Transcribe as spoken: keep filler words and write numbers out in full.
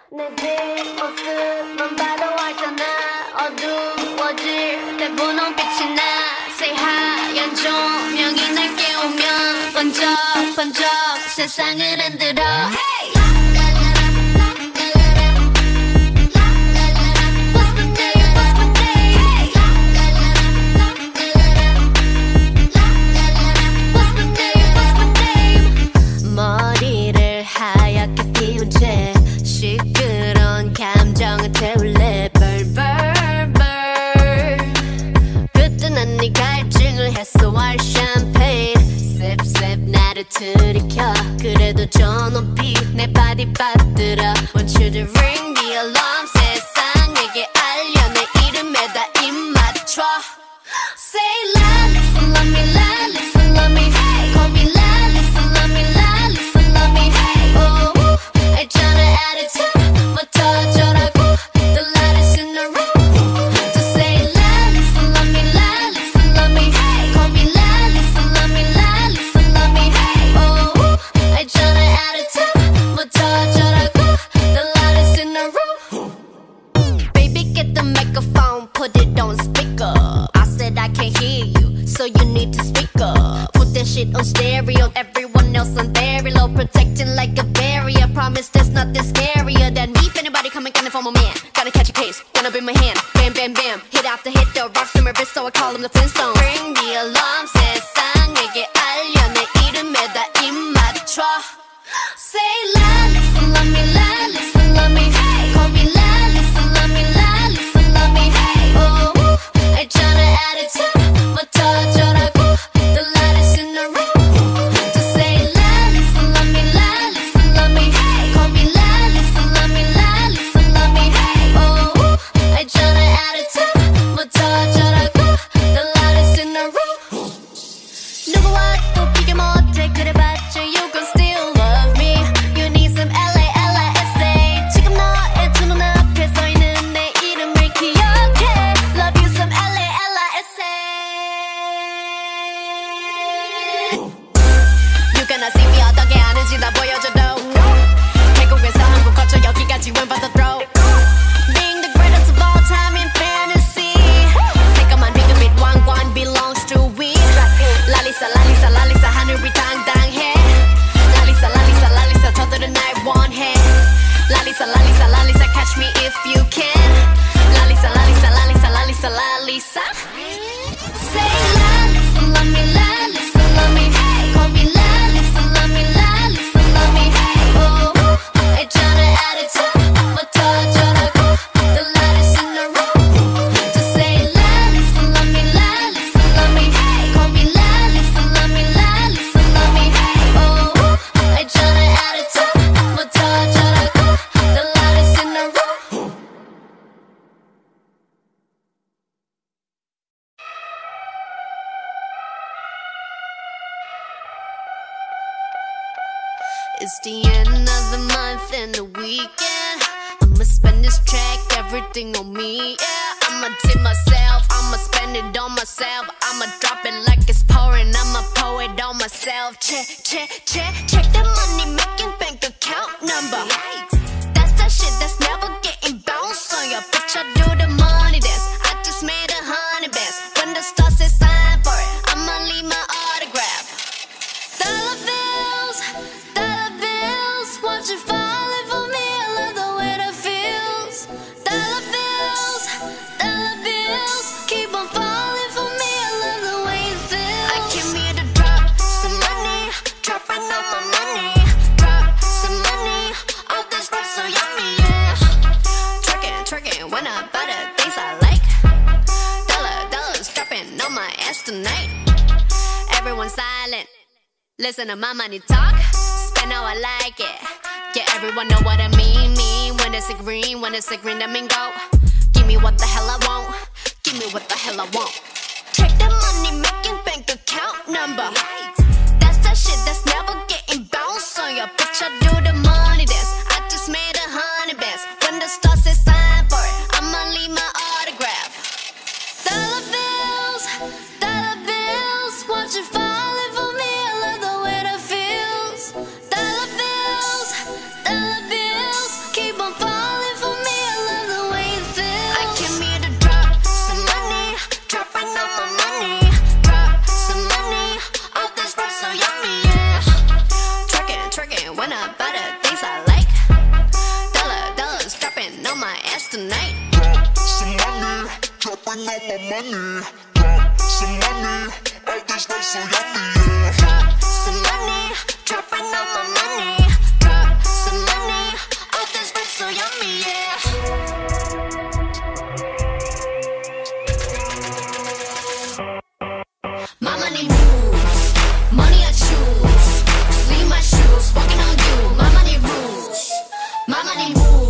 내 뒷모습만 봐도 알잖아. 어두워질 때 분홍빛이 나. 새하얀 조명이 날 깨우면 번쩍번쩍 세상을 흔들어. Hey! 머리를 하얗게 피운 채 시끄러운 감정을 태울래. Burn burn burn. 그때 난 네 갈증을 해소할 샴페인 Sip sip 나를 들이켜. 그래도 저 높이 내 바디 받들어. Want you to ring the alarm. 세상에게 알려 내 이름에다 입 맞춰. Say la listen love me la listen love me. Hey. Call me la listen love me la listen love me. Hey. Oh 알잖아 attitude 뭐 터져라고. The lightest in the room. Just say la listen love me la listen love me. Hey. Call me la listen love me la listen love me. Hey. Oh 알잖아 attitude 뭐 터져라고. The lightest in the room. Baby get the microphone put it on speaker. I can't hear you, so you need to speak up. Put that shit on stereo, everyone else on very low. Protecting like a barrier, promise there's nothing scarier than me. If anybody coming gunning for my man, gotta catch a case, gonna bring my hand. Bam bam bam, hit after hit, the rocks in my wrist, so I call them the Flintstones. Ring the alarm, 세상에게 알려 내 이름에다 입 맞춰. Say la, listen love me, la, listen love me. Hey. Call me la, listen love me, la, listen love me. Hey. Oh 알잖아 attitude 뭐 터져라고. The lightest in the room. Just say la listen love me la listen love me. Hey. Call me la listen love me la listen love me. Hey. Oh 알잖아 attitude 뭐 터져라고. The lightest in the room. 누구와 또 비교 못해 그래봤자 you gon' still love me. You need some L A L I S A. 지금 너의 두 눈앞에 서 있는 내 이름을 기억해. Love you some L A L I S A. You gonna see me 어떻게 하는지 다 보여줘도. 태국에서 한국 거쳐 여기까지 when but the throw. Being the greatest of all time in fantasy. 새까만 리듬 왕관 belongs to we. 랄리사 랄리사 랄리사 하늘이 당당해. 랄리사 랄리사 랄리사 저들은 날 원해. 랄리사 랄리사 랄리사 catch me if you can. 랄리사 랄리사 랄리사 랄리사 랄리사. Say la listen love me la listen love me. Hey. Call me la listen love me la listen love me. Hey. Oh 알잖아 attitude 뭐 터져라고. The lightest in the room. Just say la listen love me la listen love me. Hey. Call me la listen love me la listen love me. Hey. Oh 알잖아 attitude 뭐 터져라고. The lightest in the room. It's the end of the month and the weekend. I'ma spend this track, everything on me, yeah. I'ma tip myself, I'ma spend it on myself. I'ma drop it like it's pouring, I'ma pour it on myself. Check, check, check, check the money making bank account number. That's that shit that's never getting bounced on ya. Bitch, I do the money dance, I just made a hundred bands. When the star says sign for it, I'ma leave my autograph. Dollar bills, dollar bills, watch it falling for me. I love the way that feels. Dollar bills, dollar bills, keep on falling for me. I love the way it feels. I came here to drop some money, dropping all my money. Drop some money, all this stuff so yummy, yeah. Twerking, twerking, when I buy the things I like. Dollar, dollars dropping on my ass tonight. Everyone silent. Listen to my money talk, spend how I like it. Yeah, everyone know what I mean, mean. When it's a green, when it's a green, that mean go. Give me what the hell I want, give me what the hell I want. Check the money making bank account number. That's that shit that's never getting bounced on ya. Bitch, I do the money dance, I just made a hundred bands. When the star says sign for it, I'ma leave my autograph. Dollar bills, dollar bills, watch it falling for me. I love the way that feels. Dollar bills, dollar bills, keep on falling. my money. Drop some money. All this night so yummy, yeah. Drop some money, dropping all my money. Drop some money, all this night so yummy, yeah. My money moves, money I choose. Sleeve my shoes, walking on you. My money rules, my money moves.